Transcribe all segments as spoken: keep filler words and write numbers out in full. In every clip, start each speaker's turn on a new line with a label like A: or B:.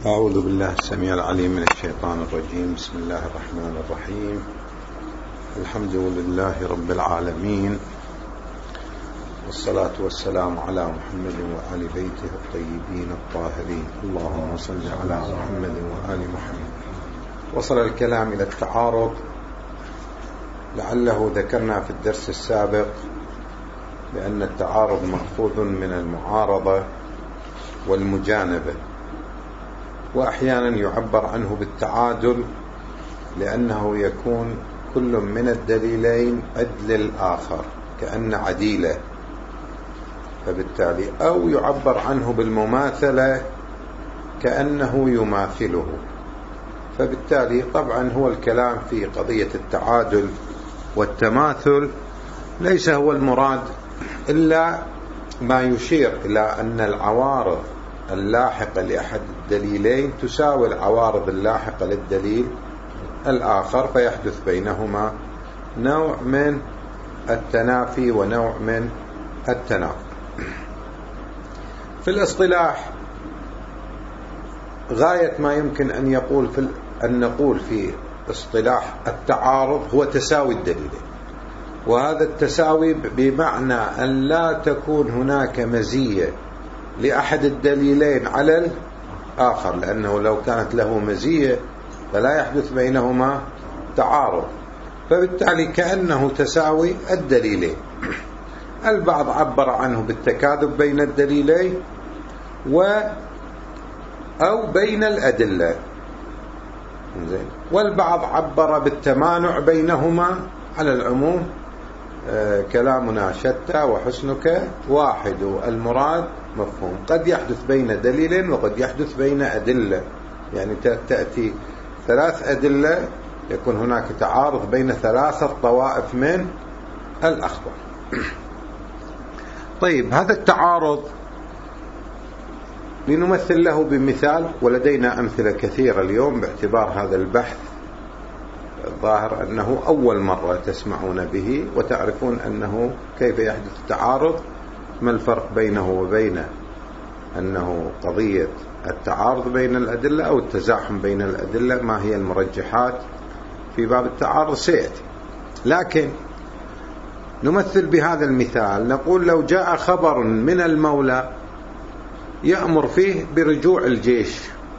A: أعوذ بالله السميع العليم من الشيطان الرجيم. بسم الله الرحمن الرحيم. الحمد لله رب العالمين، والصلاة والسلام على محمد وآل بيته الطيبين الطاهرين. اللهم صل على محمد وآل محمد. وصل الكلام إلى التعارض، لعله ذكرنا في الدرس السابق بأن التعارض مأخوذ من المعارضة والمجانبة، وأحيانا يعبر عنه بالتعادل لأنه يكون كل من الدليلين عدل الآخر كأن عديلة، فبالتالي أو يعبر عنه بالمماثلة كأنه يماثله. فبالتالي طبعا هو الكلام في قضية التعادل والتماثل ليس هو المراد إلا ما يشير إلى أن العوارض اللاحقة لأحد الدليلين تساوي العوارض اللاحقة للدليل الآخر، فيحدث بينهما نوع من التنافي ونوع من التناقض. في الاصطلاح غاية ما يمكن أن يقول في أن نقول في اصطلاح التعارض هو تساوي الدليلين، وهذا التساوي بمعنى أن لا تكون هناك مزية لأحد الدليلين على الآخر، لأنه لو كانت له مزية فلا يحدث بينهما تعارض، فبالتالي كأنه تساوي الدليلين. البعض عبر عنه بالتكاذب بين الدليلين و أو بين الأدلة، والبعض عبر بالتمانع بينهما. على العموم آه كلامنا شتى وحسنك واحد، المراد مفهوم. قد يحدث بين دليلين وقد يحدث بين أدلة، يعني تأتي ثلاث أدلة يكون هناك تعارض بين ثلاثة طوائف من الأخبار. طيب، هذا التعارض لنمثل له بمثال، ولدينا أمثلة كثيرة اليوم باعتبار هذا البحث الظاهر أنه أول مرة تسمعون به وتعرفون أنه كيف يحدث التعارض، ما الفرق بينه وبين أنه قضية التعارض بين الأدلة أو التزاحم بين الأدلة، ما هي المرجحات في باب التعارض سيأتي. لكن نمثل بهذا المثال، نقول لو جاء خبر من المولى يأمر فيه برجوع الجيش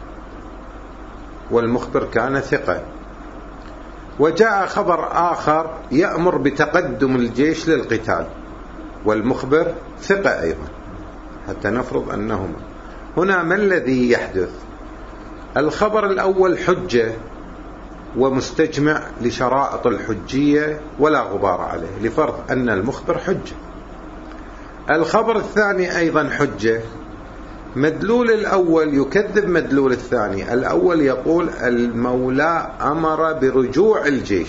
A: والمخبر كان ثقة، وجاء خبر آخر يأمر بتقدم الجيش للقتال والمخبر ثقة أيضا، حتى نفرض أنهما هنا. ما الذي يحدث؟ الخبر الأول حجة ومستجمع لشرائط الحجية ولا غبار عليه، لفرض أن المخبر حجة. الخبر الثاني أيضا حجة، مدلول الأول يكذب مدلول الثاني. الأول يقول المولى أمر برجوع الجيش،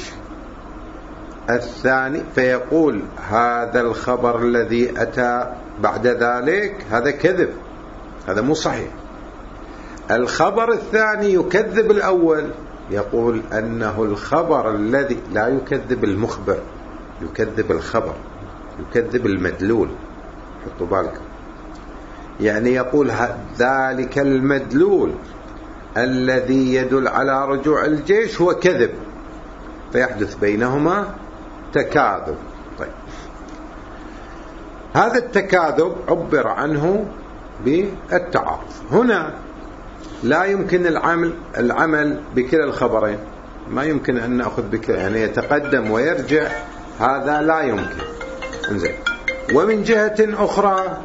A: الثاني فيقول هذا الخبر الذي أتى بعد ذلك هذا كذب، هذا مو صحيح. الخبر الثاني يكذب الأول، يقول أنه الخبر الذي لا يكذب المخبر، يكذب الخبر، يكذب المدلول. حطوا بالكم، يعني يقول ذلك المدلول الذي يدل على رجوع الجيش هو كذب، فيحدث بينهما تكاذب. طيب، هذا التكاذب عبر عنه بالتعارض. هنا لا يمكن العمل العمل بكلا الخبرين، ما يمكن أن نأخذ بكلا، يعني يتقدم ويرجع، هذا لا يمكن. انزين. ومن جهة أخرى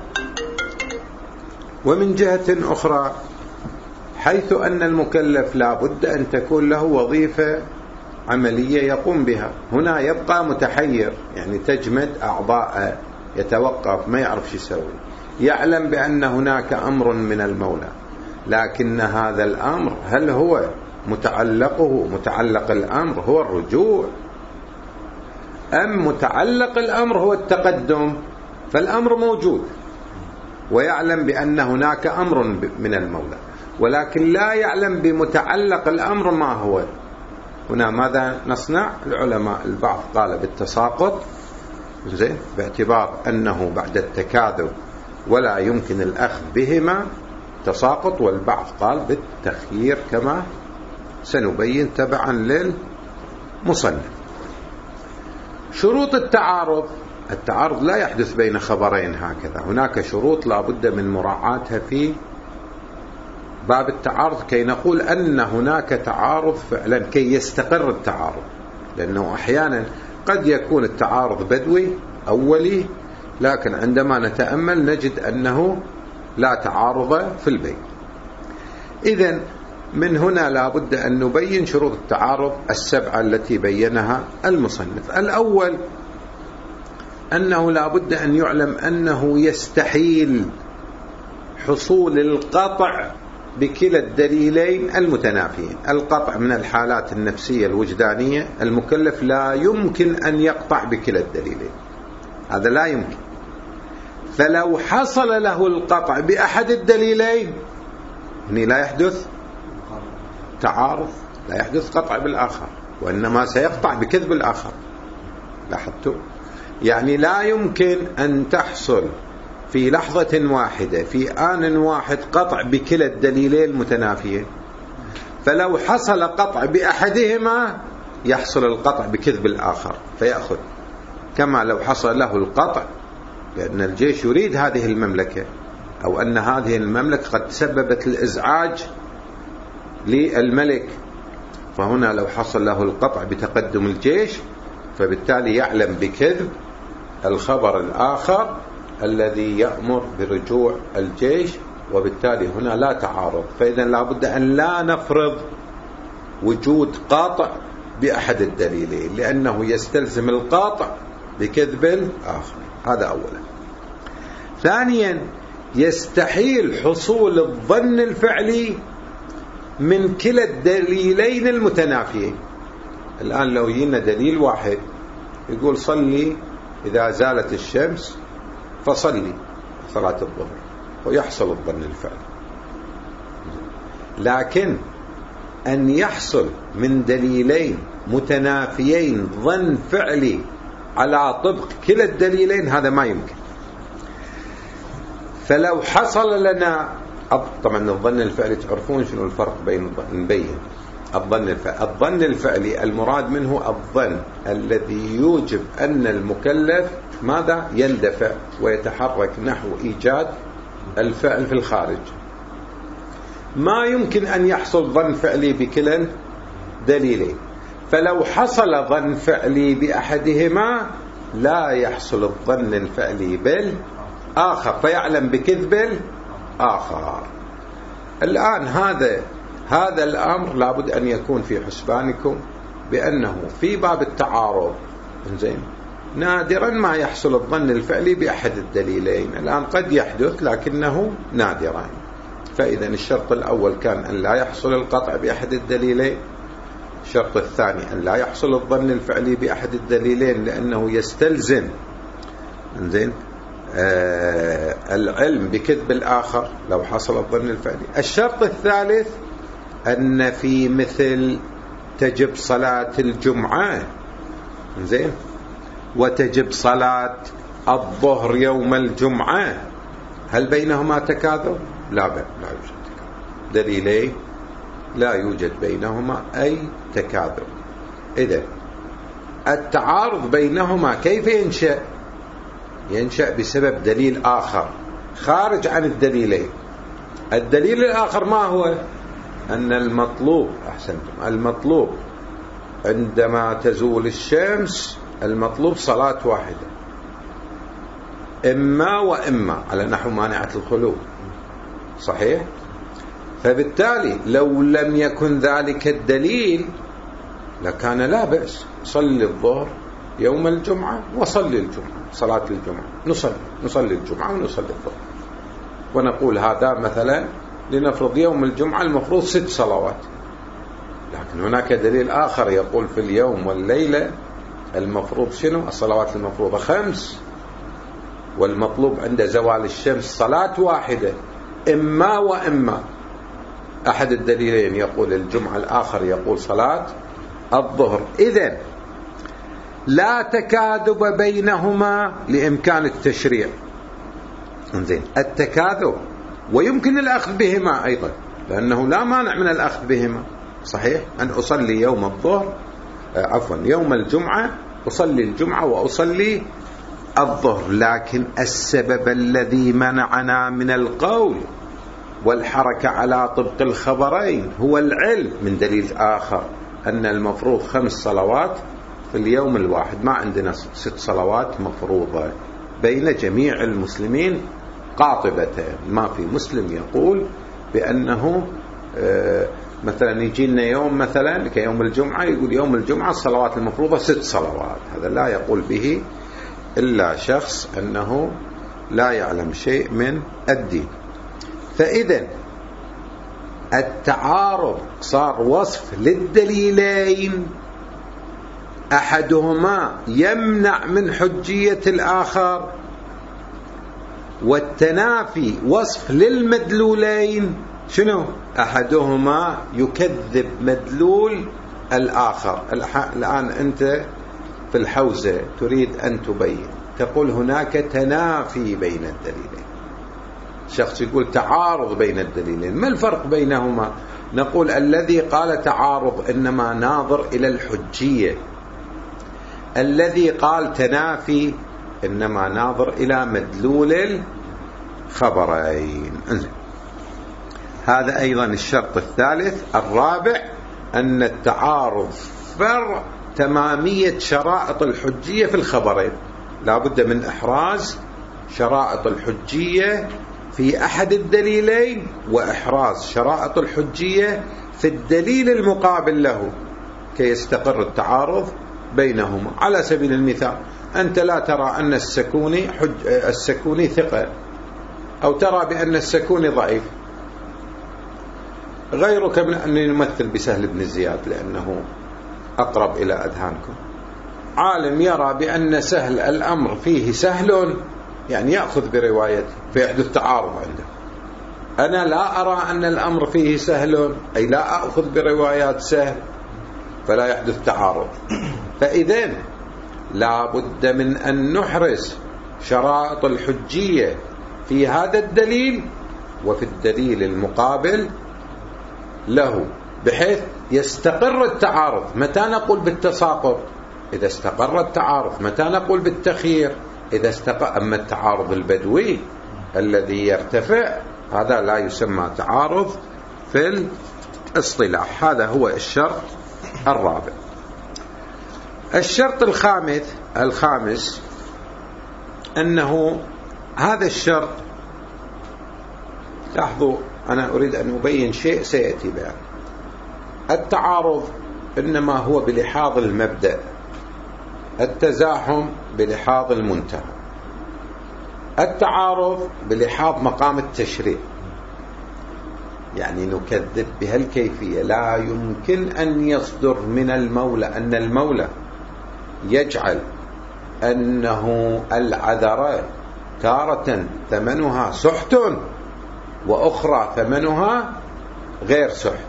A: ومن جهة أخرى حيث أن المكلف لا بد أن تكون له وظيفة عملية يقوم بها، هنا يبقى متحير، يعني تجمد أعضاء، يتوقف، ما يعرف شو يسوي. يعلم بأن هناك أمر من المولى، لكن هذا الأمر هل هو متعلقه متعلق الأمر هو الرجوع، أم متعلق الأمر هو التقدم؟ فالأمر موجود ويعلم بأن هناك أمر من المولى، ولكن لا يعلم بمتعلق الأمر ما هو. هنا ماذا نصنع؟ العلماء البعض قال بالتساقط، زين، باعتبار أنه بعد التكاذب ولا يمكن الأخذ بهما، بالتساقط، والبعض قال بالتخيير كما سنبين تبعا للمصنف. شروط التعارض: التعارض لا يحدث بين خبرين هكذا، هناك شروط لا بد من مراعاتها في باب التعارض كي نقول أن هناك تعارض فعلا، كي يستقر التعارض، لأنه أحيانا قد يكون التعارض بدوي أولي، لكن عندما نتأمل نجد أنه لا تعارض في البيت. إذن من هنا لا بد أن نبين شروط التعارض السبعة التي بينها المصنف. الأول أنه لا بد أن يعلم أنه يستحيل حصول القطع بكلا الدليلين المتنافيين. القطع من الحالات النفسية الوجدانية، المكلف لا يمكن أن يقطع بكلا الدليلين، هذا لا يمكن. فلو حصل له القطع بأحد الدليلين هنا لا يحدث تعارض، لا يحدث قطع بالآخر، وإنما سيقطع بكذب الآخر. لاحظتوا؟ يعني لا يمكن أن تحصل في لحظة واحدة في آن واحد قطع بكلا الدليلين المتنافيين، فلو حصل قطع بأحدهما يحصل القطع بكذب الآخر فيأخذ، كما لو حصل له القطع بأن الجيش يريد هذه المملكة، أو أن هذه المملكة قد سببت الإزعاج للملك، فهنا لو حصل له القطع بتقدم الجيش فبالتالي يعلم بكذب الخبر الآخر الذي يأمر برجوع الجيش، وبالتالي هنا لا تعارض. فإذا لا بد أن لا نفرض وجود قاطع بأحد الدليلين، لأنه يستلزم القاطع بكذب الآخر. هذا أولا. ثانيا يستحيل حصول الظن الفعلي من كلا الدليلين المتنافيين. الآن لو يجينا دليل واحد يقول صلي إذا زالت الشمس فصلي صلاة الظهر، ويحصل الظن الفعلي، لكن أن يحصل من دليلين متنافيين ظن فعلي على طبق كلا الدليلين هذا ما يمكن. فلو حصل لنا، طبعا الظن الفعلي تعرفون شنو الفرق بين نبين الظن الفعلي. الظن الفعلي المراد منه الظن الذي يوجب أن المكلف ماذا؟ يندفع ويتحرك نحو إيجاد الفعل في الخارج. ما يمكن أن يحصل ظن فعلي بكلا دليلين، فلو حصل ظن فعلي بأحدهما لا يحصل الظن الفعلي بالآخر فيعلم بكذب الآخر. الآن هذا هذا الأمر لابد أن يكون في حسبانكم، بأنه في باب التعارض زين نادرا ما يحصل الظن الفعلي بأحد الدليلين. الآن قد يحدث لكنه نادرا. فإذا الشرط الأول كان أن لا يحصل القطع بأحد الدليلين. الشرط الثاني أن لا يحصل الظن الفعلي بأحد الدليلين لأنه يستلزم زين آه العلم بكذب الآخر لو حصل الظن الفعلي. الشرط الثالث أن في مثل تجب صلاة الجمعة زين وتجب صلاة الظهر يوم الجمعة، هل بينهما تكاذب؟ لا لا يوجد تكاذب، دليلين لا يوجد بينهما أي تكاذب. إذا التعارض بينهما كيف ينشأ؟ ينشأ بسبب دليل آخر خارج عن الدليلين. الدليل الآخر ما هو؟ أن المطلوب أحسنتم المطلوب عندما تزول الشمس المطلوب صلاة واحدة، إما وإما على نحو مانعة الخلو، صحيح؟ فبالتالي لو لم يكن ذلك الدليل لكان لا بأس، صلي الظهر يوم الجمعة وصلي الجمعة، صلاة الجمعة نصلي نصلي الجمعة ونصلي الظهر، ونقول هذا مثلا لنفرض يوم الجمعة المفروض ست صلوات، لكن هناك دليل آخر يقول في اليوم والليلة المفروض شنو؟ الصلوات المفروضة خمس، والمطلوب عند زوال الشمس صلاة واحدة، إما وإما. أحد الدليلين يقول الجمعة، الآخر يقول صلاة الظهر. إذن لا تكاذب بينهما لإمكان التشريع. انزين التكاذب ويمكن الأخذ بهما أيضا، لأنه لا مانع من الأخذ بهما. صحيح أن أصلي يوم الظهر عفوا يوم الجمعة، أصلي الجمعة وأصلي الظهر، لكن السبب الذي منعنا من القول والحركة على طبق الخبرين هو العلم من دليل آخر، أن المفروض خمس صلوات في اليوم الواحد، ما عندنا ست صلوات مفروضة بين جميع المسلمين قاطبة. ما في مسلم يقول بأنه مثلا يجي لنا يوم مثلا كيوم الجمعة يقول يوم الجمعة الصلوات المفروضة ست صلوات، هذا لا يقول به إلا شخص أنه لا يعلم شيء من الدين. فإذا التعارض صار وصف للدليلين، أحدهما يمنع من حجية الآخر، والتنافي وصف للمدلولين، شنو؟ أحدهما يكذب مدلول الآخر. الآن أنت في الحوزة تريد أن تبين، تقول هناك تنافي بين الدليلين، شخص يقول تعارض بين الدليلين، ما الفرق بينهما؟ نقول الذي قال تعارض إنما ناظر إلى الحجية، الذي قال تنافي إنما ناظر إلى مدلول الخبرين. هذا أيضا الشرط الثالث. الرابع أن التعارض فرع تمامية شرائط الحجية في الخبرين، لا بد من إحراز شرائط الحجية في أحد الدليلين وإحراز شرائط الحجية في الدليل المقابل له كي يستقر التعارض بينهما. على سبيل المثال أنت لا ترى أن السكوني, حج... السكوني ثقة، أو ترى بأن السكوني ضعيف، غيرك من أن نمثل بسهل بن زياد لأنه أقرب إلى أذهانكم. عالم يرى بأن سهل الأمر فيه سهل، يعني يأخذ بروايته فيحدث تعارض عنده. أنا لا أرى أن الأمر فيه سهل، أي لا أخذ بروايات سهل، فلا يحدث تعارض. فإذن لا بد من أن نحرز شرائط الحجية في هذا الدليل وفي الدليل المقابل له، بحيث يستقر التعارض. متى نقول بالتساقط؟ إذا استقر التعارض. متى نقول بالتخيير؟ إذا استقر. أما التعارض البدوي الذي يرتفع هذا لا يسمى تعارض في الاصطلاح. هذا هو الشرط الرابع. الشرط الخامس الخامس أنه هذا الشرط، لاحظوا أنا أريد أن أبين شيء سيأتي بيان. التعارض إنما هو بلحاظ المبدأ، التزاحم بلحاظ المنتهى، التعارض بلحاظ مقام التشريع، يعني نكذب بهالكيفية. لا يمكن أن يصدر من المولى أن المولى يجعل أنه العذراء تارة ثمنها سحت وأخرى ثمنها غير سحت.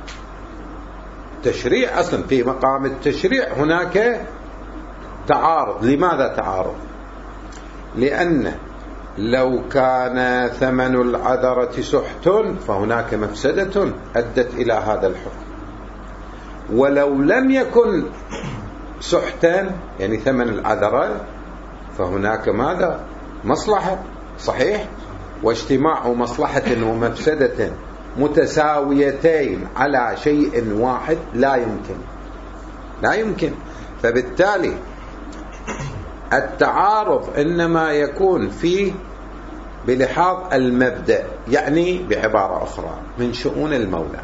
A: تشريع أصلا في مقام التشريع هناك تعارض. لماذا تعارض؟ لأن لو كان ثمن العذرة سحت فهناك مفسدة أدت إلى هذا الحكم، ولو لم يكن سحتا يعني ثمن العذرة فهناك ماذا؟ مصلحة. صحيح؟ واجتماع مصلحة ومفسدة متساويتين على شيء واحد لا يمكن لا يمكن فبالتالي التعارض إنما يكون فيه بلحاظ المبدأ، يعني بعبارة أخرى من شؤون المولى.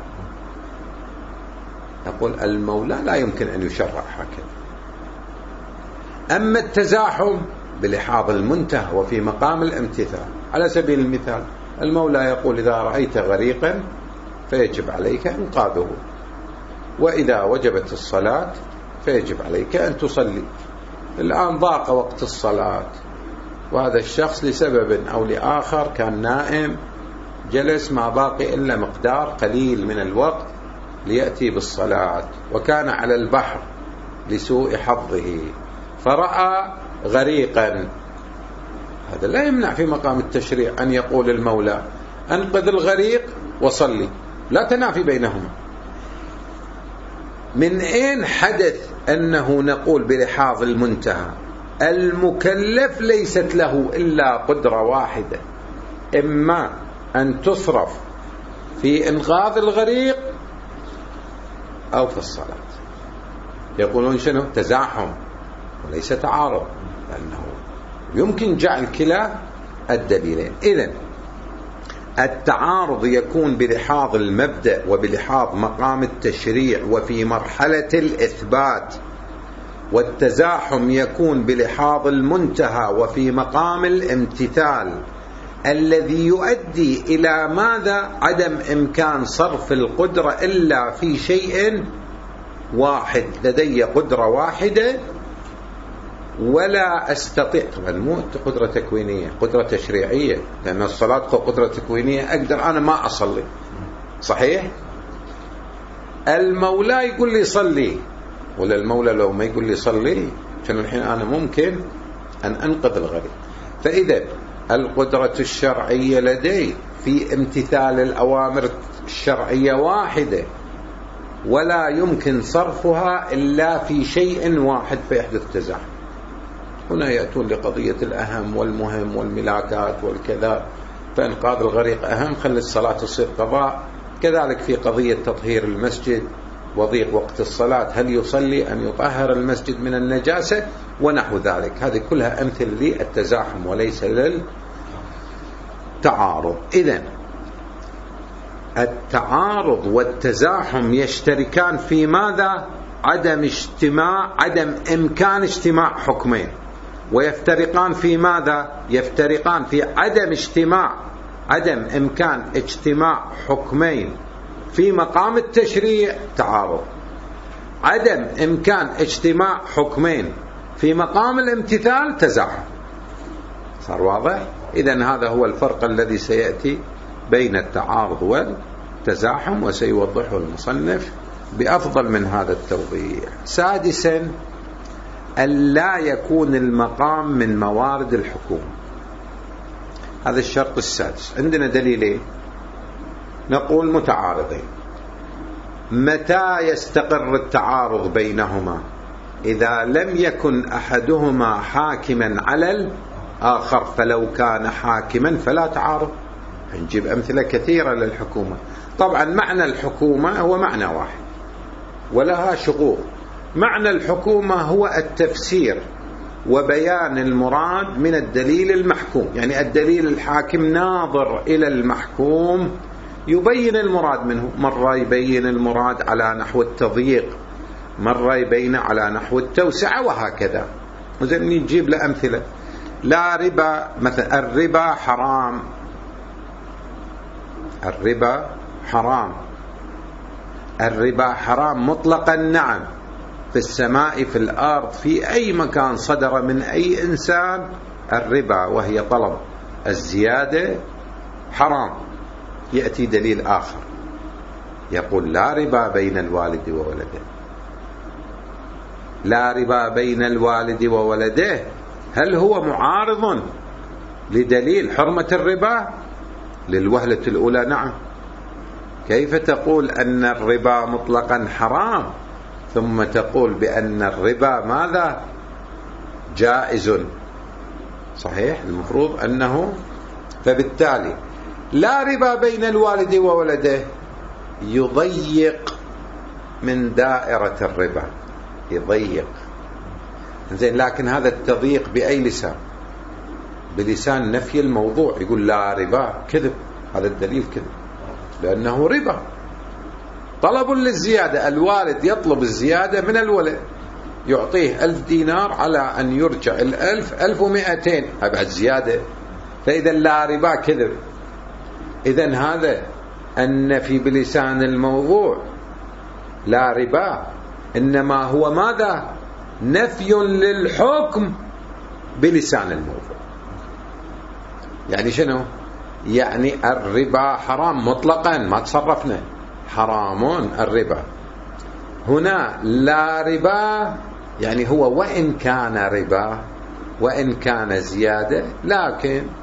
A: نقول المولى لا يمكن أن يشرع هكذا. أما التزاحم بلحاظ المنتهى وفي مقام الامتثال. على سبيل المثال المولى يقول إذا رأيت غريقا فيجب عليك إنقاذه، وإذا وجبت الصلاة فيجب عليك أن تصلي. الآن ضاق وقت الصلاة وهذا الشخص لسبب أو لآخر كان نائم، جلس ما باقي إلا مقدار قليل من الوقت ليأتي بالصلاة، وكان على البحر لسوء حظه فرأى غريقا. هذا لا يمنع في مقام التشريع أن يقول المولى أنقذ الغريق وصلي، لا تنافي بينهما. من أين حدث أنه نقول بلحاظ المنتهى المكلف ليست له إلا قدرة واحدة، إما أن تصرف في إنقاذ الغريق أو في الصلاة. يقولون شنو؟ تزاحم وليس تعارض، لأنه يمكن جعل كلا الدليلين. إذن التعارض يكون بلحاظ المبدأ وبلحاظ مقام التشريع وفي مرحلة الإثبات، والتزاحم يكون بلحاظ المنتهى وفي مقام الامتثال الذي يؤدي إلى ماذا؟ عدم إمكان صرف القدرة إلا في شيء واحد. لدي قدرة واحدة ولا أستطيع، طبعا مو قدرة تكوينية، قدرة تشريعية، لأن الصلاة قدرة تكوينية، أقدر أنا ما أصلي، صحيح؟ المولى يقول لي صلي، ولا المولى لو ما يقول لي صلي كان الحين أنا ممكن أن أنقذ الغريق. فإذا القدرة الشرعية لدي في امتثال الأوامر الشرعية واحدة، ولا يمكن صرفها إلا في شيء واحد فيحدث تزاحم. هنا يأتون لقضية الأهم والمهم والملاكات والكذا، فإنقاذ الغريق أهم، خلي الصلاة تصير قضاء. كذلك في قضية تطهير المسجد وضيق وقت الصلاة، هل يصلي أن يطهر المسجد من النجاسة ونحو ذلك. هذه كلها أمثلة للتزاحم وليس للتعارض. إذن التعارض والتزاحم يشتركان في ماذا؟ عدم اجتماع، عدم إمكان اجتماع حكمين. ويفترقان في ماذا؟ يفترقان في عدم اجتماع، عدم إمكان اجتماع حكمين في مقام التشريع تعارض، عدم إمكان اجتماع حكمين في مقام الامتثال تزاحم. صار واضح؟ إذن هذا هو الفرق الذي سيأتي بين التعارض والتزاحم، وسيوضحه المصنف بأفضل من هذا التوضيح. سادسا، ألا يكون المقام من موارد الحكومة. هذا الشرط السادس. عندنا دليلين، نقول متعارضين. متى يستقر التعارض بينهما؟ إذا لم يكن أحدهما حاكما على الآخر، فلو كان حاكما فلا تعارض. نجيب أمثلة كثيرة للحكومة. طبعا معنى الحكومة هو معنى واحد ولها شقوق. معنى الحكومة هو التفسير وبيان المراد من الدليل المحكوم، يعني الدليل الحاكم ناظر إلى المحكوم يبين المراد منه، مرة يبين المراد على نحو التضييق، مرة يبين على نحو التوسعة، وهكذا. وزين نجيب لأمثلة. لا ربا، مثلا الربا حرام، الربا حرام، الربا حرام مطلقا، نعم، في السماء في الأرض في أي مكان صدر من أي إنسان الربا، وهي طلب الزيادة، حرام. يأتي دليل آخر يقول لا ربا بين الوالد وولده. لا ربا بين الوالد وولده، هل هو معارض لدليل حرمة الربا؟ للوهلة الأولى نعم. كيف تقول أن الربا مطلقا حرام ثم تقول بأن الربا ماذا؟ جائز. صحيح، المفروض أنه، فبالتالي لا ربا بين الوالد وولده يضيق من دائرة الربا، يضيق. زين، لكن هذا التضييق بأي لسان؟ بلسان نفي الموضوع، يقول لا ربا، كذب، هذا الدليل كذب، لأنه ربا، طلب للزيادة. الوالد يطلب الزيادة من الولد، يعطيه ألف دينار على أن يرجع الألف ألف ومئتين، أبعد زيادة، فإذا لا ربا كذب. إذن هذا النفي بلسان الموضوع لا ربا، إنما هو ماذا؟ نفي للحكم بلسان الموضوع. يعني شنو؟ يعني الربا حرام مطلقا، ما تصرفنا، حرام الربا. هنا لا ربا يعني هو وإن كان ربا وإن كان زيادة، لكن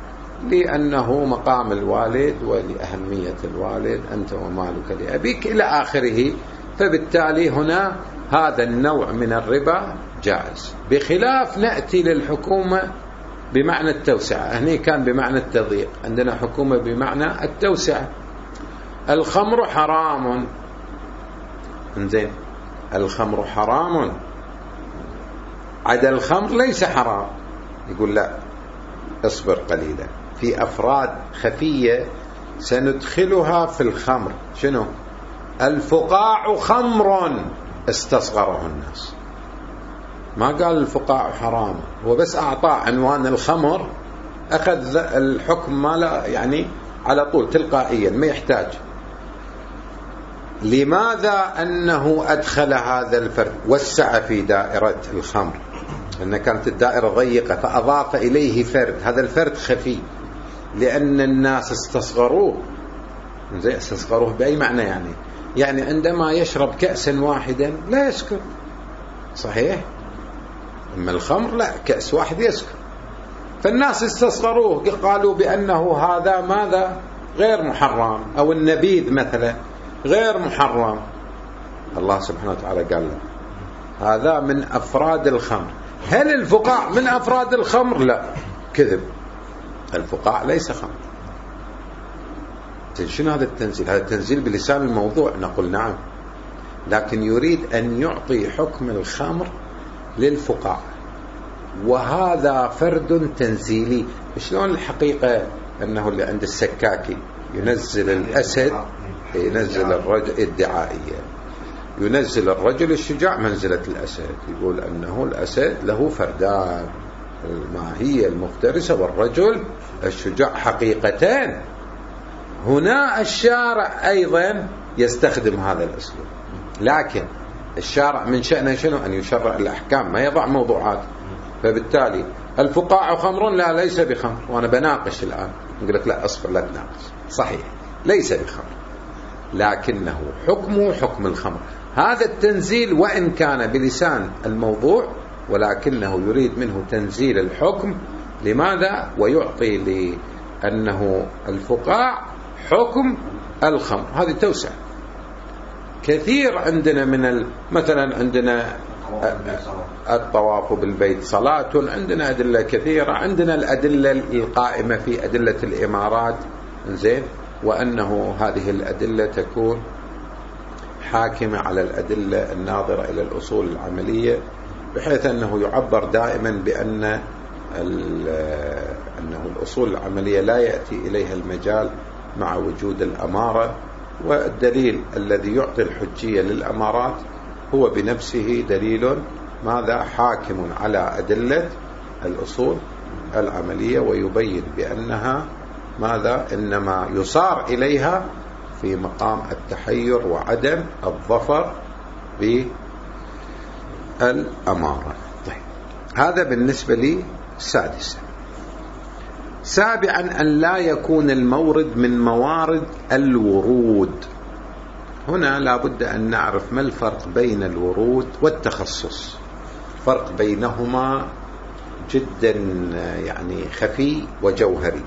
A: لأنه مقام الوالد ولأهمية الوالد، أنت ومالك لأبيك إلى آخره. فبالتالي هنا هذا النوع من الربا جائز، بخلاف نأتي للحكومة بمعنى التوسعة. هنا كان بمعنى التضييق، عندنا حكومة بمعنى التوسعة. الخمر حرام، انزين الخمر حرام، عدا الخمر ليس حرام. يقول لا، اصبر قليلا، في أفراد خفية سندخلها في الخمر. شنو؟ الفقاع خمر استصغره الناس، ما قال الفقاع حرام، هو بس أعطى عنوان الخمر، أخذ الحكم ما لا يعني على طول تلقائيا ما يحتاج. لماذا أنه أدخل هذا الفرد، وسع في دائرة الخمر، لأن كانت الدائرة ضيقة فأضاف إليه فرد، هذا الفرد خفي لأن الناس استصغروه. زي استصغروه بأي معنى؟ يعني يعني عندما يشرب كأسا واحدا لا يسكر، صحيح؟ أما الخمر لا، كأس واحد يسكر. فالناس استصغروه، قالوا بأنه هذا ماذا؟ غير محرم، أو النبيذ مثلا غير محرم. الله سبحانه وتعالى قال له هذا من أفراد الخمر. هل الفقاع من أفراد الخمر؟ لا، كذب، الفقاع ليس خمر. شنو هذا التنزيل؟ هذا التنزيل بلسان الموضوع، نقول نعم، لكن يريد أن يعطي حكم الخمر للفقاع، وهذا فرد تنزيلي. شلون الحقيقة أنه اللي عند السكاكي ينزل الأسد، ينزل الرجل ادعائية، ينزل الرجل الشجاع منزلة الأسد، يقول أنه الأسد له فردان، الماهية المفترسة والرجل الشجاع حقيقتان. هنا الشارع أيضا يستخدم هذا الأسلوب، لكن الشارع من شأنه شنو؟ أن يشرع الأحكام، ما يضع موضوعات. فبالتالي الفقاع خمر، لا ليس بخمر، وأنا بناقش الآن نقول لك لا أصبر لا تناقش، صحيح ليس بخمر، لكنه حكمه حكم الخمر. هذا التنزيل وإن كان بلسان الموضوع، ولكنه يريد منه تنزيل الحكم. لماذا؟ ويعطي لأنه الفقاع حكم الخمر. هذه توسع كثير عندنا من ال... مثلا عندنا الطواف بالبيت صلاة، عندنا أدلة كثيرة، عندنا الأدلة القائمة في أدلة الإمارات، زين، وأنه هذه الأدلة تكون حاكمة على الأدلة الناظرة إلى الأصول العملية، بحيث أنه يعبر دائما بأن أنه الأصول العملية لا يأتي إليها المجال مع وجود الأمارة. والدليل الذي يعطي الحجية للأمارات هو بنفسه دليل ماذا؟ حاكم على أدلة الأصول العملية، ويبين بأنها ماذا؟ إنما يصار إليها في مقام التحير وعدم الظفر بالأمارة. طيب، هذا بالنسبة لي سادسا. سابعا أن لا يكون المورد من موارد الورود. هنا لا بد أن نعرف ما الفرق بين الورود والتخصص. فرق بينهما جدا يعني خفي وجوهري.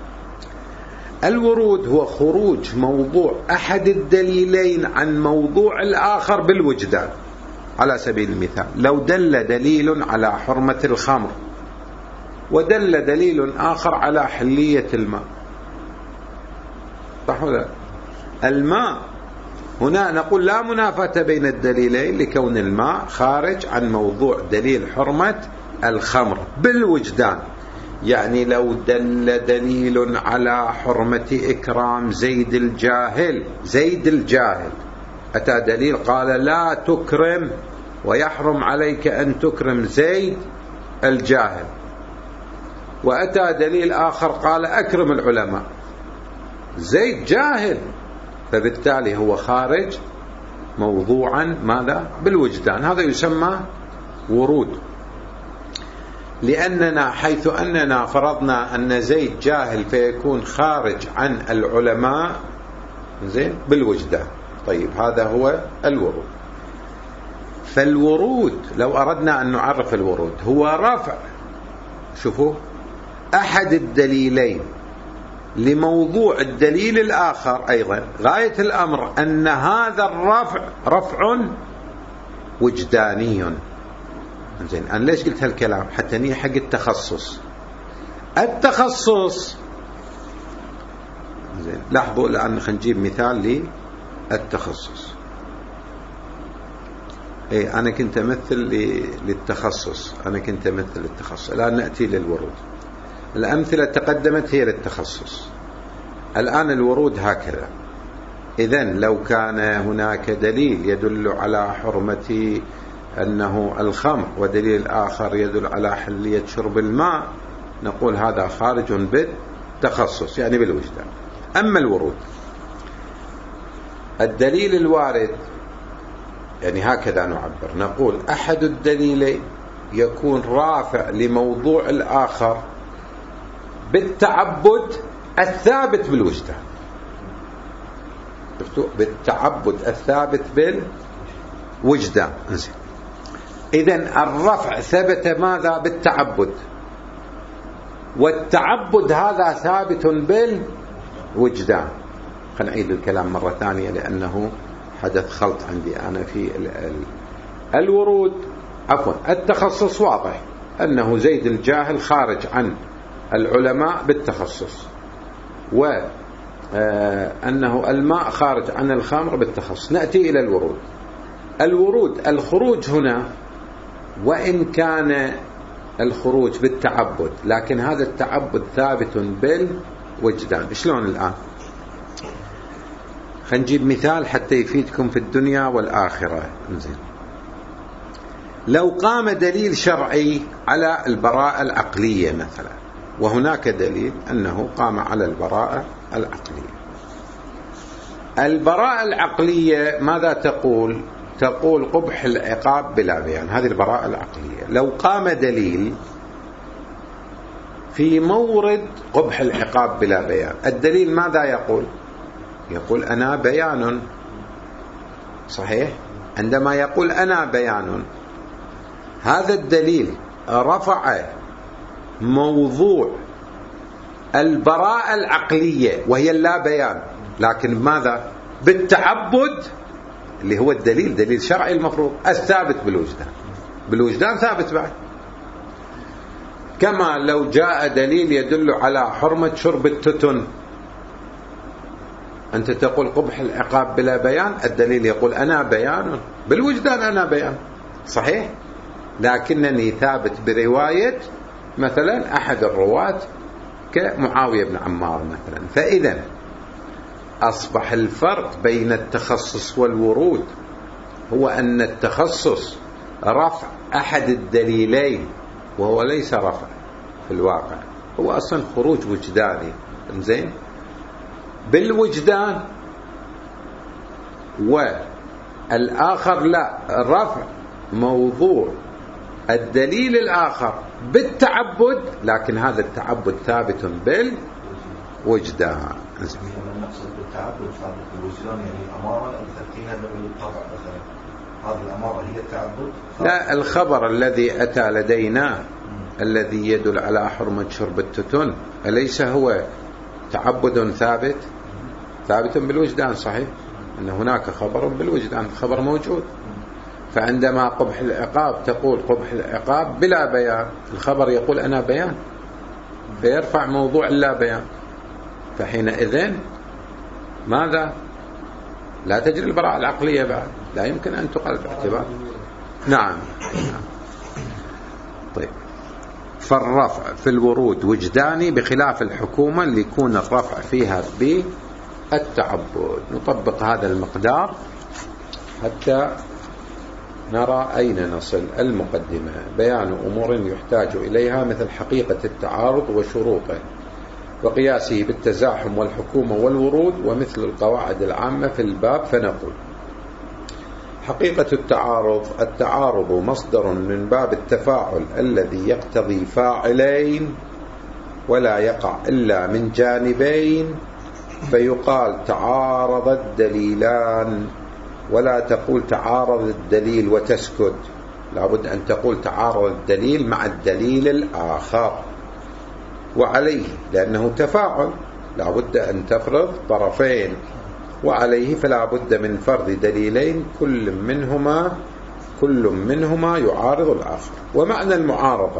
A: الورود هو خروج موضوع أحد الدليلين عن موضوع الآخر بالوجدان. على سبيل المثال، لو دل دليل على حرمة الخمر ودل دليل آخر على حلية الماء، صح ولا؟ الماء هنا نقول لا منافاة بين الدليلين، لكون الماء خارج عن موضوع دليل حرمة الخمر بالوجدان. يعني لو دل دليل على حرمة إكرام زيد الجاهل، زيد الجاهل أتى دليل قال لا تكرم ويحرم عليك أن تكرم زيد الجاهل، وأتى دليل آخر قال أكرم العلماء، زيد جاهل، فبالتالي هو خارج موضوعا ماذا؟ بالوجدان. هذا يسمى ورود. لأننا حيث أننا فرضنا أن زيد جاهل فيكون خارج عن العلماء، زين، بالوجدان. طيب، هذا هو الورود. فالورود لو أردنا أن نعرف الورود هو رفع، شوفوا، أحد الدليلين لموضوع الدليل الآخر أيضا. غاية الأمر أن هذا الرفع رفع وجداني. زين، أنا ليش قلت هالكلام؟ حتى نيجي حق التخصص. التخصص زين، لاحظوا الآن خلينا نجيب مثال للتخصص. إيه، أنا كنت أمثل للتخصص أنا كنت أمثل للتخصص. الآن نأتي للورود. الأمثلة تقدمت هي للتخصص، الآن الورود هكذا. إذن لو كان هناك دليل يدل على حرمة أنه الخمر ودليل آخر يدل على حلية شرب الماء، نقول هذا خارج بالتخصص يعني بالوجدان. أما الورود، الدليل الوارد يعني هكذا نعبر، نقول أحد الدليلين يكون رافع لموضوع الآخر بالتعبد الثابت بالوجدان. بالتعبد الثابت بالوجدان. إذن الرفع ثبت ماذا؟ بالتعبد، والتعبد هذا ثابت بالوجدان. خلينا نعيد الكلام مرة ثانية لأنه حدث خلط عندي أنا في الورود. عفوا، التخصص واضح أنه زيد الجاهل خارج عن العلماء بالتخصص، وأنه الماء خارج عن الخمر بالتخصص. نأتي إلى الورود. الورود الخروج هنا وإن كان الخروج بالتعبد، لكن هذا التعبد ثابت بالوجدان. شلون الآن؟ خلينا نجيب مثال حتى يفيدكم في الدنيا والآخرة. زين، لو قام دليل شرعي على البراءة العقلية مثلا، وهناك دليل أنه قام على البراءة العقلية. البراءة العقلية ماذا تقول؟ تقول قبح العقاب بلا بيان. هذه البراءة العقلية. لو قام دليل في مورد قبح العقاب بلا بيان، الدليل ماذا يقول؟ يقول أنا بيان. صحيح؟ عندما يقول أنا بيان، هذا الدليل رفع موضوع البراءة العقلية وهي اللا بيان، لكن ماذا؟ بالتعبد اللي هو الدليل دليل شرعي المفروض الثابت بالوجدان. بالوجدان ثابت بعد. كما لو جاء دليل يدل على حرمة شرب التتن، أنت تقول قبح العقاب بلا بيان، الدليل يقول أنا بيان بالوجدان، أنا بيان صحيح، لكنني ثابت برواية مثلا أحد الرواة كمعاوية بن عمار مثلا. فإذا أصبح الفرق بين التخصص والورود هو أن التخصص رفع أحد الدليلين، وهو ليس رفع في الواقع، هو أصلا خروج وجداني. زين، بالوجدان. والآخر لا، رفع موضوع الدليل الآخر بالتعبد، لكن هذا التعبد ثابت بالوجدان.
B: نقصد بالتعبد ثابت بالوجدان يعني أمارة تأتينا بالطبع مثلا، هذه الأمارة هي التعبد؟
A: لا، الخبر الذي أتى لدينا الذي يدل على حرمة شرب التتن أليس هو تعبد ثابت؟ ثابت بالوجدان. صحيح أن هناك خبر بالوجدان، خبر موجود. فعندما قبح العقاب تقول قبح العقاب بلا بيان، الخبر يقول أنا بيان، فيرفع موضوع اللا بيان. فحينئذ ماذا؟ لا تجري البراءة العقلية بعد، لا يمكن أن تقال باعتبار. نعم. طيب، فالرفع في الورود وجداني بخلاف الحكومة اللي يكون الرفع فيها بالتعبد. نطبق هذا المقدار حتى نرى أين نصل. المقدمة: بيان أمور يحتاج إليها مثل حقيقة التعارض وشروطه وقياسه بالتزاحم والحكومة والورود ومثل القواعد العامة في الباب. فنقول: حقيقة التعارض: التعارض مصدر من باب التفاعل الذي يقتضي فاعلين ولا يقع إلا من جانبين، فيقال تعارض الدليلان، ولا تقول تعارض الدليل وتسكت، لابد أن تقول تعارض الدليل مع الدليل الآخر، وعليه لأنه تفاعل لا بد أن تفرض طرفين، وعليه فلا بد من فرض دليلين كل منهما كل منهما يعارض الآخر. ومعنى المعارضة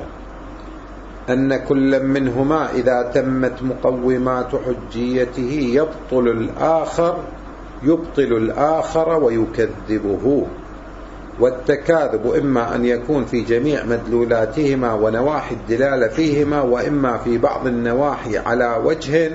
A: أن كل منهما إذا تمت مقومات حجيته يبطل الآخر يبطل الآخر ويكذبه. والتكاذب إما أن يكون في جميع مدلولاتهما ونواحي الدلالة فيهما، وإما في بعض النواحي على وجه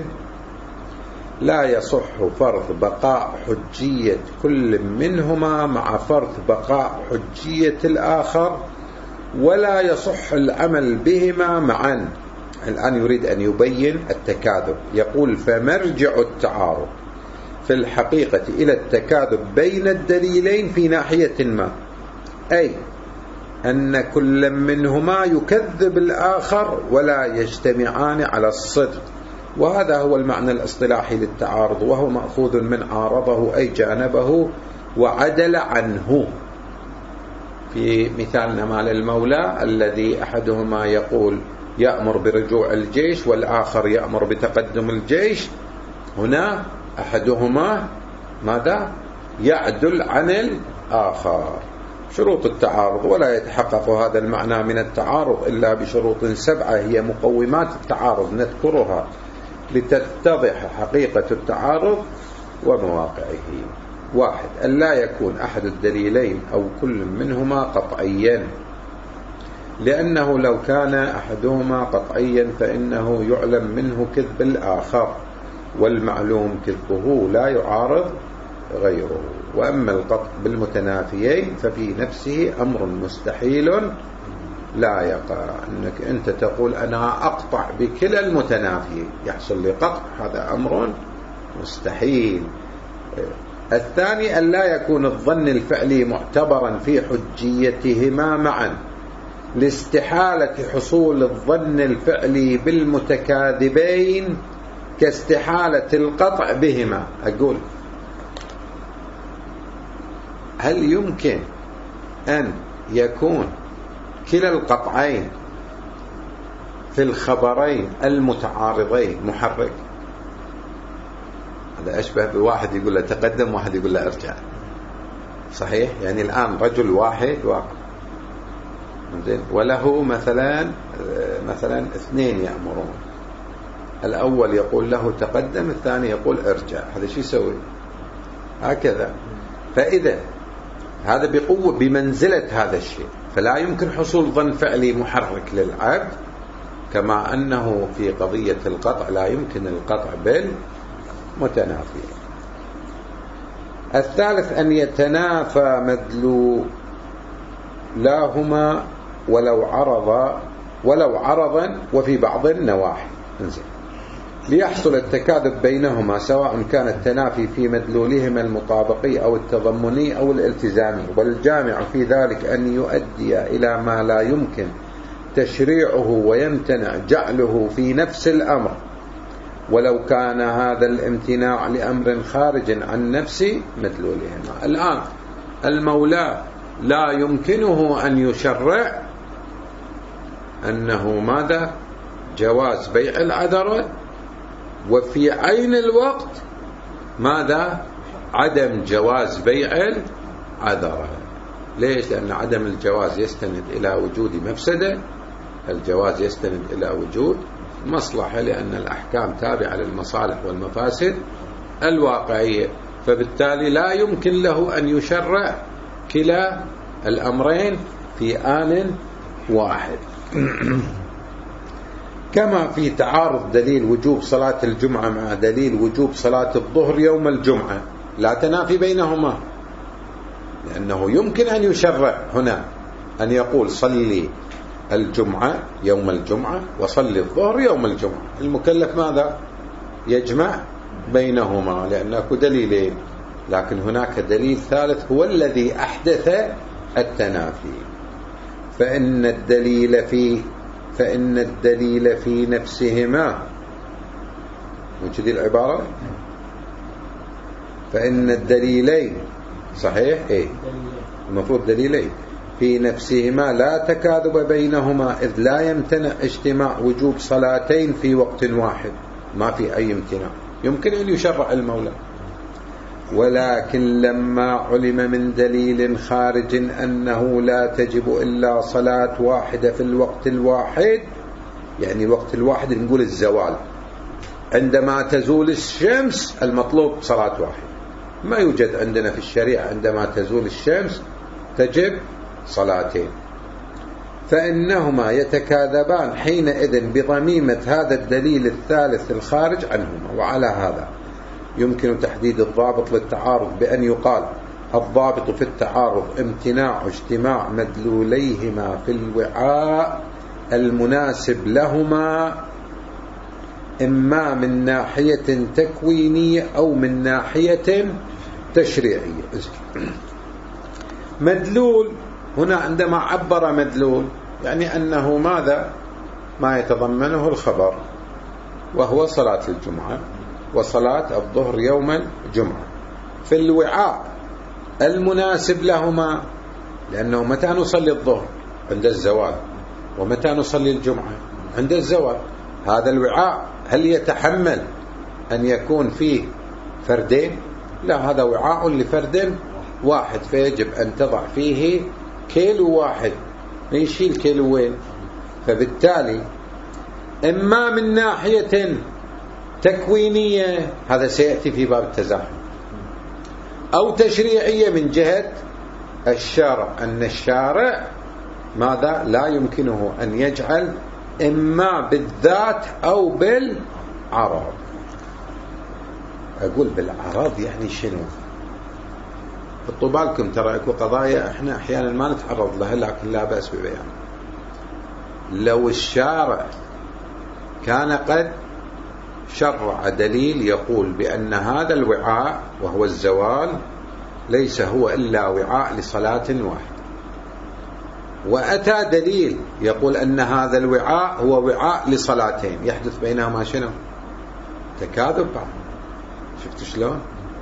A: لا يصح فرض بقاء حجية كل منهما مع فرض بقاء حجية الآخر، ولا يصح العمل بهما معا. الآن يريد أن يبين التكاذب، يقول فمرجع التعارض في الحقيقة إلى التكاذب بين الدليلين في ناحية ما، أي أن كل منهما يكذب الآخر ولا يجتمعان على الصدق. وهذا هو المعنى الاصطلاحي للتعارض، وهو مأخوذ من عارضه أي جانبه وعدل عنه. في مثالنا مال المولى الذي أحدهما يقول يأمر برجوع الجيش والآخر يأمر بتقدم الجيش، هنا أحدهما ماذا؟ يعدل عن الآخر. شروط التعارض، ولا يتحقق هذا المعنى من التعارض إلا بشروط سبعة هي مقومات التعارض نذكرها لتتضح حقيقة التعارض ومواقعه. واحد، أن لا يكون أحد الدليلين أو كل منهما قطعيا، لأنه لو كان أحدهما قطعيا فإنه يعلم منه كذب الآخر، والمعلوم كذبه لا يعارض غيره. وأما القطع بالمتنافيين ففي نفسه أمر مستحيل لا يقع. أنك أنت تقول أنا أقطع بكلا المتنافيين يحصل لي قطع، هذا أمر مستحيل. الثاني أن لا يكون الظن الفعلي معتبرا في حجيتهما معا، لاستحالة حصول الظن الفعلي بالمتكاذبين كاستحالة القطع بهما. أقول هل يمكن أن يكون كلا القطعين في الخبرين المتعارضين محرك؟ هذا أشبه بواحد يقول له تقدم واحد يقول له ارجع، صحيح؟ يعني الآن رجل واحد واقع وله مثلا مثلا اثنين يأمرون، الأول يقول له تقدم، الثاني يقول ارجع، هذا شو يسوي؟ هكذا. فإذا هذا بقوة بمنزلة هذا الشيء، فلا يمكن حصول ظن فعلي محرك للعبد، كما أنه في قضية القطع لا يمكن القطع بالمتنافي. الثالث أن يتنافى مدلولاهما ولو عرض ولو عرضا وفي بعض النواحي، ليحصل التكاذب بينهما، سواء كان التنافي في مدلولهما المطابقي أو التضمني أو الالتزامي. والجامع في ذلك أن يؤدي إلى ما لا يمكن تشريعه ويمتنع جعله في نفس الأمر، ولو كان هذا الامتناع لأمر خارج عن نفس مدلولهما. الآن المولى لا يمكنه أن يشرع أنه ماذا؟ جواز بيع العذرة، وفي عين الوقت ماذا؟ عدم جواز بيع العذرة. ليش؟ لأن عدم الجواز يستند إلى وجود مفسدة، الجواز يستند إلى وجود مصلحة، لأن الأحكام تابعة للمصالح والمفاسد الواقعية، فبالتالي لا يمكن له أن يشرع كلا الأمرين في آن واحد. كما في تعارض دليل وجوب صلاة الجمعة مع دليل وجوب صلاة الظهر يوم الجمعة، لا تنافي بينهما، لأنه يمكن أن يشرع هنا أن يقول صلي الجمعة يوم الجمعة وصلي الظهر يوم الجمعة. المكلف ماذا؟ يجمع بينهما لأنه دليلين، لكن هناك دليل ثالث هو الذي أحدث التنافي. فإن الدليل في فإن الدليل في نفسهما، وجد العبارة فإن الدليلين، صحيح؟ إيه المفروض دليلين في نفسهما لا تكاذب بينهما، إذ لا يمتنع اجتماع وجوب صلاتين في وقت واحد. ما في أي امتناع، يمكن أن يشرع المولى. ولكن لما علم من دليل خارج أنه لا تجب إلا صلاة واحدة في الوقت الواحد، يعني الوقت الواحد نقول الزوال، عندما تزول الشمس المطلوب صلاة واحدة، ما يوجد عندنا في الشريعة عندما تزول الشمس تجب صلاتين، فإنهما يتكاذبان حينئذ بضميمة هذا الدليل الثالث الخارج عنهما. وعلى هذا يمكن تحديد الضابط للتعارض بأن يقال الضابط في التعارض امتناع اجتماع مدلوليهما في الوعاء المناسب لهما، إما من ناحية تكوينية أو من ناحية تشريعية. مدلول هنا عندما عبر مدلول يعني أنه ماذا؟ ما يتضمنه الخبر، وهو صلاة الجمعة وصلاة الظهر يوم الجمعة في الوعاء المناسب لهما، لأنه متى نصلي الظهر؟ عند الزوال، ومتى نصلي الجمعة؟ عند الزوال. هذا الوعاء هل يتحمل أن يكون فيه فردين؟ لا، هذا وعاء لفرد واحد، فيجب أن تضع فيه كيلو واحد، يشيل كيلوين. فبالتالي إما من ناحية تكوينية، هذا سيأتي في باب التزاحم، أو تشريعية من جهة الشارع، أن الشارع ماذا؟ لا يمكنه أن يجعل إما بالذات أو بالعرض. أقول بالعرض يعني شنو؟ بالكم ترى اكو قضايا احنا احيانا ما نتعرض لها لكن لا بأس ببيان. لو الشارع كان قد شرع دليل يقول بأن هذا الوعاء وهو الزوال ليس هو إلا وعاء لصلاة واحدة، وأتى دليل يقول أن هذا الوعاء هو وعاء لصلاتين، يحدث بينهما شنو؟ تكاذب. شفت شلون؟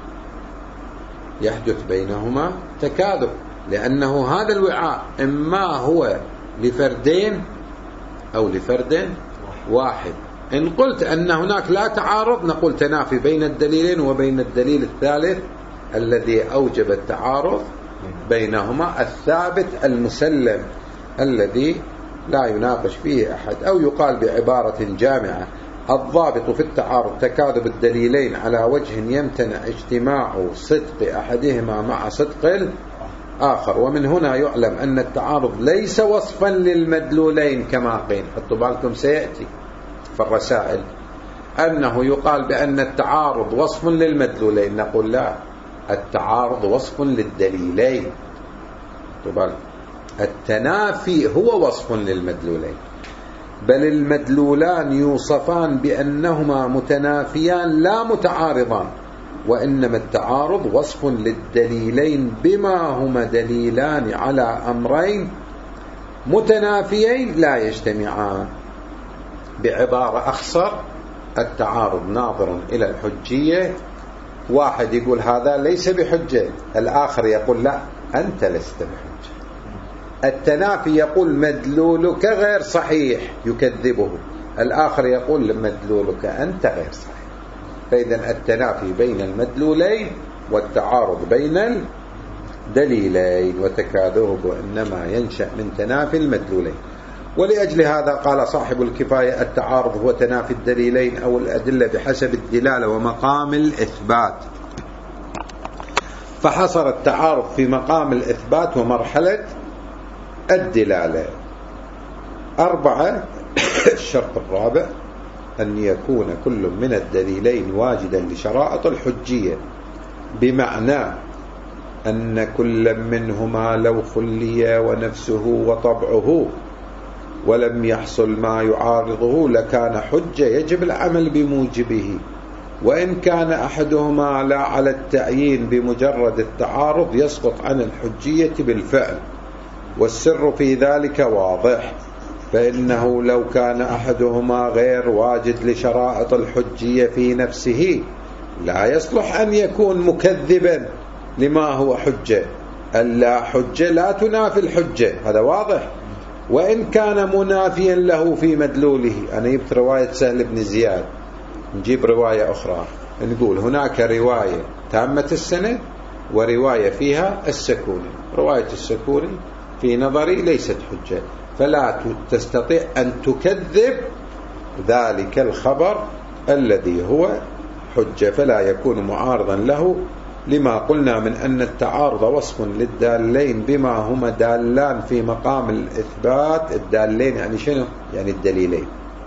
A: يحدث بينهما تكاذب، لأنه هذا الوعاء إما هو لفردين أو لفرد واحد. إن قلت أن هناك لا تعارض نقول تنافي بين الدليلين وبين الدليل الثالث الذي أوجب التعارض بينهما، الثابت المسلم الذي لا يناقش فيه أحد. أو يقال بعبارة جامعة: الضابط في التعارض تكاذب الدليلين على وجه يمتنع اجتماع صدق أحدهما مع صدق الآخر. ومن هنا يعلم أن التعارض ليس وصفا للمدلولين كما قيل. حطوا بالكم سيأتي في الرسائل أنه يقال بأن التعارض وصف للمدلولين، نقول لا، التعارض وصف للدليلين. التنافي هو وصف للمدلولين، بل المدلولان يوصفان بأنهما متنافيان لا متعارضان، وإنما التعارض وصف للدليلين بما هما دليلان على أمرين متنافيين لا يجتمعان. بعبارة أخصر، التعارض ناظر إلى الحجية، واحد يقول هذا ليس بحجة، الآخر يقول لا أنت لست بحجة. التنافي يقول مدلولك غير صحيح يكذبه، الآخر يقول مدلولك أنت غير صحيح. فإذا التنافي بين المدلولين والتعارض بين الدليلين، وتكاذب إنما ينشأ من تنافي المدلولين. ولأجل هذا قال صاحب الكفاية: التعارض هو تنافي الدليلين أو الأدلة بحسب الدلالة ومقام الإثبات. فحصر التعارض في مقام الإثبات ومرحلة الدلالة. أربعة. الشرط الرابع: أن يكون كل من الدليلين واجدا لشرائط الحجية، بمعنى أن كل منهما لو خلي ونفسه وطبعه ولم يحصل ما يعارضه لكان حجة يجب العمل بموجبه، وإن كان أحدهما لا على التعيين بمجرد التعارض يسقط عن الحجية بالفعل. والسر في ذلك واضح، فإنه لو كان أحدهما غير واجد لشرائط الحجية في نفسه لا يصلح أن يكون مكذبا لما هو حجة. اللا حجة لا تنافي الحجة، هذا واضح. وإن كان منافيا له في مدلوله. أنا جبت رواية سهل بن زياد نجيب رواية أخرى نقول هناك رواية تامة السند ورواية فيها السكوني. رواية السكوني في نظري ليست حجة، فلا تستطيع أن تكذب ذلك الخبر الذي هو حجة، فلا يكون معارضا له، لما قلنا من أن التعارض وصف للدالين بما هما دالان في مقام الإثبات. الدالين يعني شنو؟ يعني الدليلين.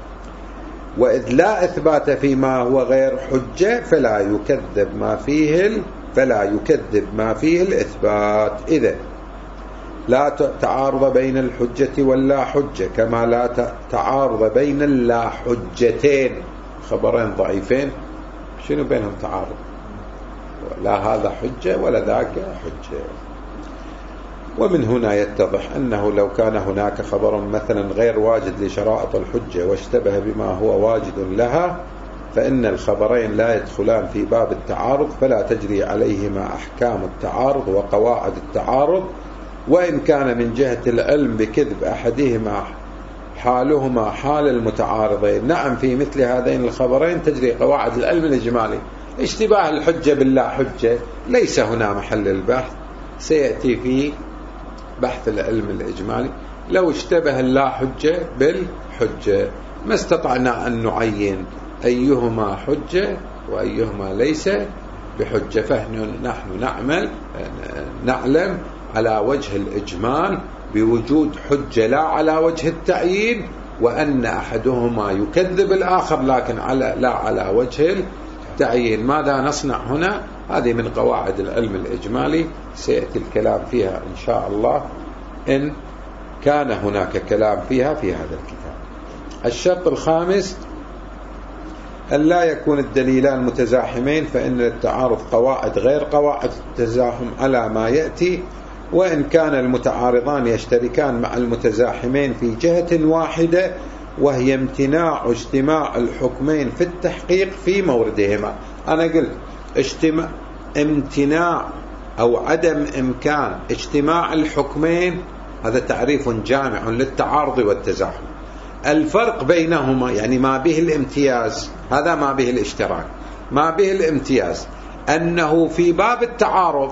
A: وإذ لا إثبات فيما هو غير حجة فلا يكذب ما فيه ال... فلا يكذب ما فيه الإثبات. إذا لا تعارض بين الحجة واللا حجة، كما لا تعارض بين اللا حجتين، خبرين ضعيفين شنو بينهم تعارض؟ لا هذا حجة ولا ذاك حجة. ومن هنا يتضح أنه لو كان هناك خبر مثلا غير واجد لشرائط الحجة واشتبه بما هو واجد لها، فإن الخبرين لا يدخلان في باب التعارض، فلا تجري عليهما أحكام التعارض وقواعد التعارض. وإن كان من جهة العلم بكذب أحدهما حالهما حال المتعارضين، نعم في مثل هذين الخبرين تجري قواعد العلم الإجمالي. اشتباه الحجة باللا حجة ليس هنا محل البحث، سيأتي في بحث العلم الإجمالي. لو اشتبه اللا حجة بالحجة ما استطعنا أن نعين أيهما حجة وأيهما ليس بحجة، فنحن نعمل نعلم على وجه الإجمال بوجود حجة لا على وجه التعيين، وأن أحدهما يكذب الآخر لكن على لا على وجه التعيين. ماذا نصنع هنا؟ هذه من قواعد العلم الإجمالي، سيأتي الكلام فيها إن شاء الله إن كان هناك كلام فيها في هذا الكتاب. الشرط الخامس أن لا يكون الدليلان متزاحمين، فإن التعارض قواعد غير قواعد التزاحم على ما يأتي. وإن كان المتعارضان يشتركان مع المتزاحمين في جهة واحدة، وهي امتناع اجتماع الحكمين في التحقيق في موردهما. أنا قلت اجتماع امتناع أو عدم إمكان اجتماع الحكمين، هذا تعريف جامع للتعارض والتزاحم. الفرق بينهما يعني ما به الامتياز، هذا ما به الاشتراك. ما به الامتياز أنه في باب التعارض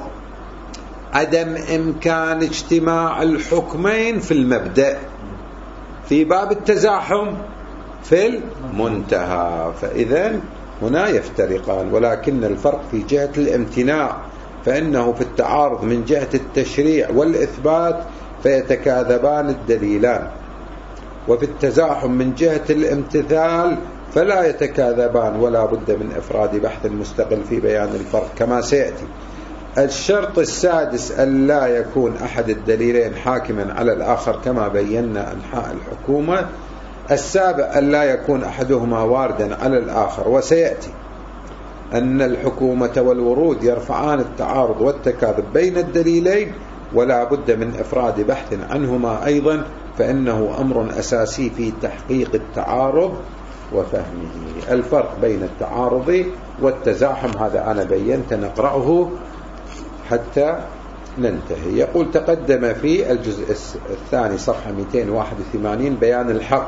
A: عدم إمكان اجتماع الحكمين في المبدأ، في باب التزاحم في المنتهى، فإذا هنا يفترقان. ولكن الفرق في جهة الامتناع، فإنه في التعارض من جهة التشريع والإثبات فيتكاذبان الدليلان، وفي التزاحم من جهة الامتثال فلا يتكاذبان، ولا بد من إفراد بحث مستقل في بيان الفرق كما سيأتي. الشرط السادس أن لا يكون أحد الدليلين حاكما على الآخر كما بينا أنحاء الحكومة. السابع أن لا يكون أحدهما واردا على الآخر، وسيأتي أن الحكومة والورود يرفعان التعارض والتكاذب بين الدليلين، ولا بد من إفراد بحث عنهما أيضا، فإنه أمر أساسي في تحقيق التعارض وفهمه. الفرق بين التعارض والتزاحم هذا أنا بينت، نقرأه حتى ننتهي. يقول تقدم في الجزء الثاني صفحة مئتين وواحد وثمانين بيان الحق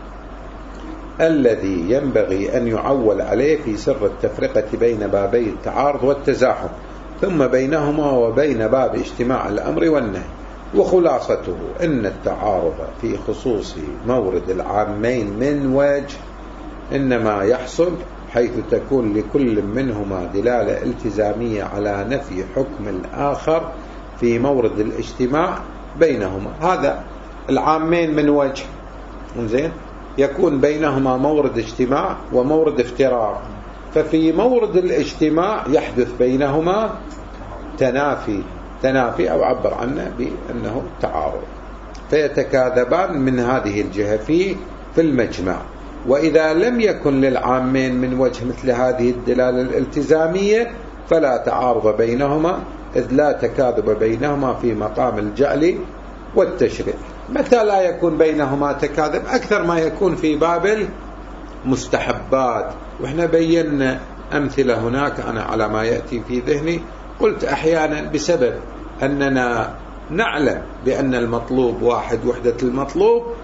A: الذي ينبغي أن يعول عليه في سر التفرقة بين بابي التعارض والتزاحم، ثم بينهما وبين باب اجتماع الأمر والنهي. وخلاصته أن التعارض في خصوص مورد العامين من وجه إنما يحصل حيث تكون لكل منهما دلالة التزامية على نفي حكم الآخر في مورد الاجتماع بينهما. هذا العامين من وجه زين يكون بينهما مورد اجتماع ومورد افتراق، ففي مورد الاجتماع يحدث بينهما تنافي تنافي أو عبر عنه بأنه تعارض، فيتكاذبان من هذه الجهة في في المجمع. وإذا لم يكن للعامين من وجه مثل هذه الدلالة الالتزامية فلا تعارض بينهما، إذ لا تكاذب بينهما في مقام الجعل والتشريع. متى لا يكون بينهما تكاذب؟ أكثر ما يكون في باب المستحبات، وإحنا بينا أمثلة هناك أنا على ما يأتي في ذهني. قلت أحيانا بسبب أننا نعلم بأن المطلوب واحد وحدة المطلوب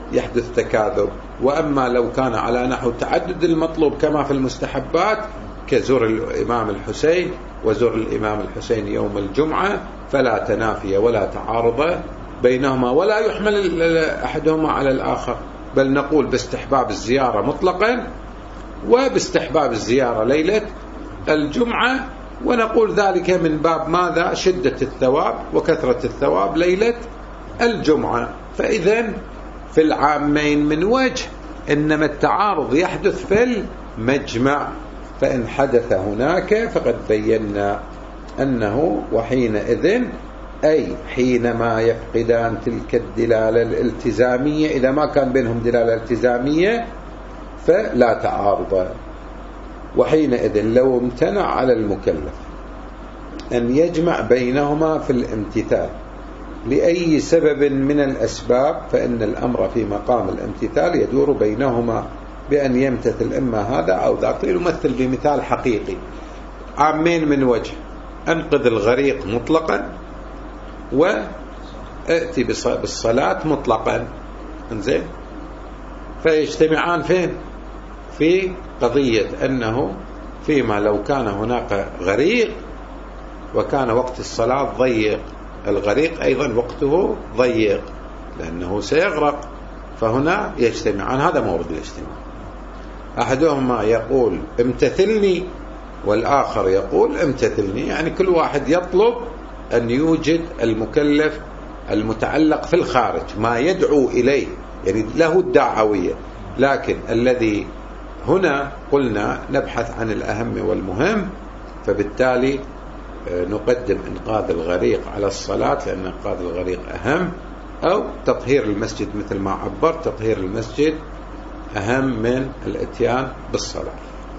A: يحدث تكاذب. وأما لو كان على نحو تعدد المطلوب كما في المستحبات كزور الإمام الحسين وزور الإمام الحسين يوم الجمعة فلا تنافي ولا تعارض بينهما ولا يحمل أحدهما على الآخر، بل نقول باستحباب الزيارة مطلقا وباستحباب الزيارة ليلة الجمعة، ونقول ذلك من باب ماذا؟ شدة الثواب وكثرة الثواب ليلة الجمعة. فإذن في العامين من وجه، إنما التعارض يحدث في المجمع، فإن حدث هناك فقد بينا أنه وحينئذ أي حينما يفقدان تلك الدلالة الالتزامية، إذا ما كان بينهم دلالة التزامية فلا تعارض. وحينئذ لو امتنع على المكلف أن يجمع بينهما في الامتثال لأي سبب من الأسباب، فإن الأمر في مقام الامتثال يدور بينهما بأن يمتثل إما هذا أو ذاك. يمثل بمثال حقيقي عامين من وجه: أنقذ الغريق مطلقا وأتي بالصلاة مطلقا. انزين، فيجتمعان فين؟ في قضية أنه فيما لو كان هناك غريق وكان وقت الصلاة ضيق، الغريق أيضا وقته ضيق لأنه سيغرق، فهنا يجتمعان. هذا مورد الاجتماع. أحدهما يقول امتثلني والآخر يقول امتثلني، يعني كل واحد يطلب أن يوجد المكلف المتعلق في الخارج ما يدعو إليه، يعني له الدعوية. لكن الذي هنا قلنا نبحث عن الأهم والمهم، فبالتالي نقدم إنقاذ الغريق على الصلاة لأن إنقاذ الغريق أهم، أو تطهير المسجد مثل ما عبر، تطهير المسجد أهم من الاتيان بالصلاة.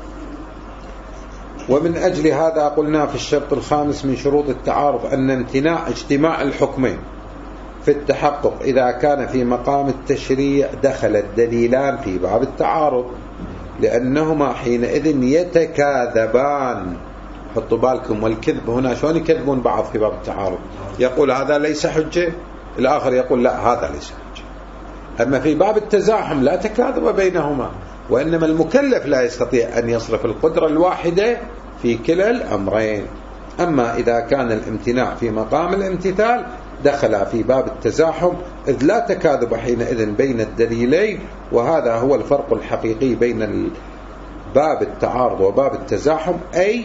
A: ومن أجل هذا قلنا في الشرط الخامس من شروط التعارض أن امتناع اجتماع الحكمين في التحقق إذا كان في مقام التشريع دخل الدليلان في باب التعارض، لأنهما حينئذ يتكاذبان. حطوا بالكم، والكذب هنا شلون يكذبون بعض في باب التعارض؟ يقول هذا ليس حجة، الآخر يقول لا هذا ليس حجة. أما في باب التزاحم لا تكاذب بينهما، وإنما المكلف لا يستطيع أن يصرف القدرة الواحدة في كلا الأمرين. أما إذا كان الامتناع في مقام الامتثال دخل في باب التزاحم، إذ لا تكاذب حينئذ بين الدليلين، وهذا هو الفرق الحقيقي بين باب التعارض وباب التزاحم، أي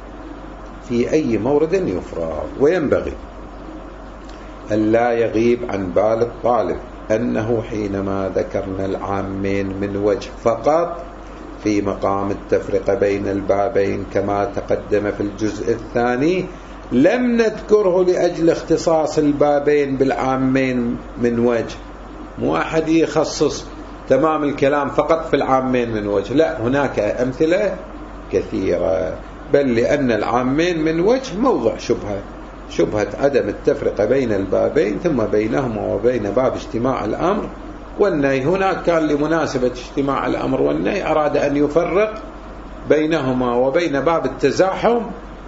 A: في أي مورد يفرغ. وينبغي أن لا يغيب عن بال الطالب أنه حينما ذكرنا العامين من وجه فقط في مقام التفرقة بين البابين كما تقدم في الجزء الثاني، لم نذكره لأجل اختصاص البابين بالعامين من وجه. مو أحد يخصص تمام الكلام فقط في العامين من وجه، لا، هناك أمثلة كثيرة، بل لأن العامين من وجه موضع شبهة، شبهة عدم التفرقة بين البابين ثم بينهما وبين باب اجتماع الأمر والنهي. هناك كان لمناسبة اجتماع الأمر والنهي أراد أن يفرق بينهما وبين باب التزاحم،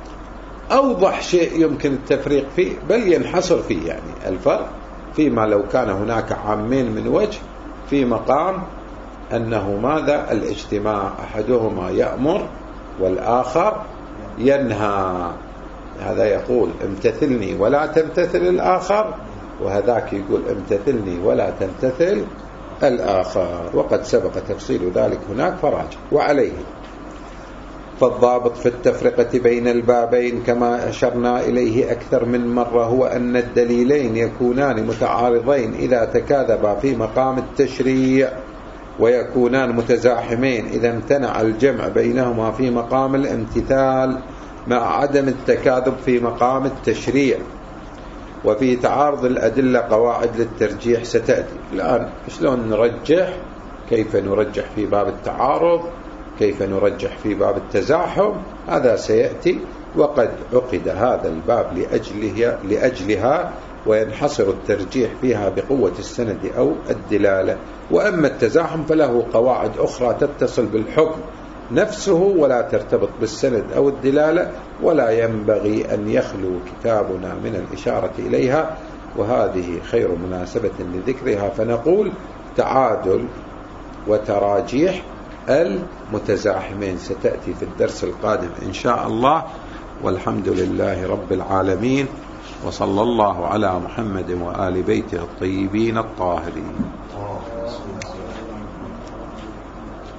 A: أوضح شيء يمكن التفريق فيه بل ينحصر فيه، يعني الفرق فيما لو كان هناك عامين من وجه في مقام أنه ماذا؟ الاجتماع، أحدهما يأمر والآخر ينهى. هذا يقول امتثلني ولا تمتثل الآخر، وهذاك يقول امتثلني ولا تمتثل الآخر، وقد سبق تفصيل ذلك هناك فراجع. وعليه فالضابط في التفرقة بين البابين كما أشرنا إليه أكثر من مرة هو أن الدليلين يكونان متعارضين إذا تكاذبا في مقام التشريع، ويكونان متزاحمين إذا امتنع الجمع بينهما في مقام الامتثال مع عدم التكاذب في مقام التشريع. وفي تعارض الأدلة قواعد للترجيح ستأتي. الآن شلون نرجح؟ كيف نرجح في باب التعارض؟ كيف نرجح في باب التزاحم؟ هذا سيأتي، وقد عقد هذا الباب لأجلها, لأجلها وينحصر الترجيح فيها بقوة السند أو الدلالة. وأما التزاحم فله قواعد أخرى تتصل بالحكم نفسه ولا ترتبط بالسند أو الدلالة، ولا ينبغي أن يخلو كتابنا من الإشارة إليها، وهذه خير مناسبة لذكرها. فنقول تعادل وتراجيح المتزاحمين ستأتي في الدرس القادم إن شاء الله. والحمد لله رب العالمين، وصلى الله على محمد وآل بيته الطيبين الطاهرين.